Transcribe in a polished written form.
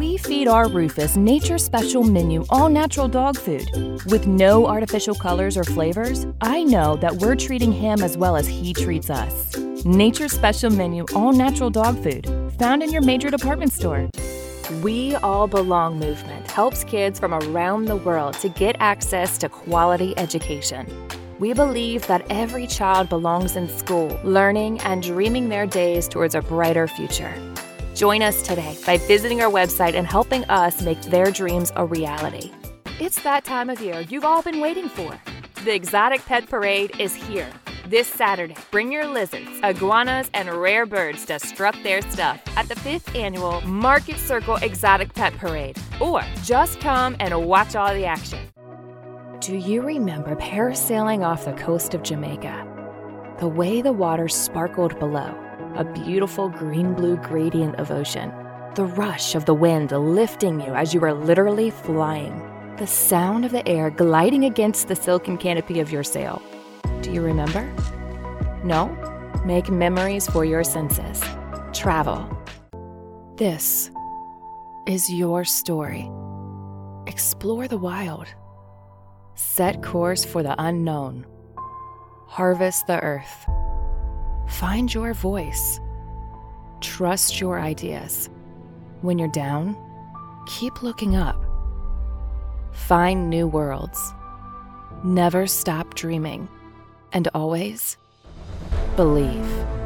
We feed our Rufus Nature's Special Menu all-natural dog food. With no artificial colors or flavors, I know that we're treating him as well as he treats us. Nature's Special Menu all-natural dog food, found in your major department store. We All Belong movement helps kids from around the world to get access to quality education. We believe that every child belongs in school, learning and dreaming their days towards a brighter future. Join us today by visiting our website and helping us make their dreams a reality. It's that time of year you've all been waiting for. The Exotic Pet Parade is here. This Saturday, bring your lizards, iguanas, and rare birds to strut their stuff at the 5th Annual Market Circle Exotic Pet Parade. Or just come and watch all the action. Do you remember parasailing off the coast of Jamaica? The way the water sparkled below, a beautiful green-blue gradient of ocean. The rush of the wind lifting you as you were literally flying. The sound of the air gliding against the silken canopy of your sail. Do you remember? No? Make memories for your senses. Travel. This is your story. Explore the wild. Set course for the unknown. Harvest the earth. Find your voice. Trust your ideas. When you're down, keep looking up. Find new worlds. Never stop dreaming. And always believe.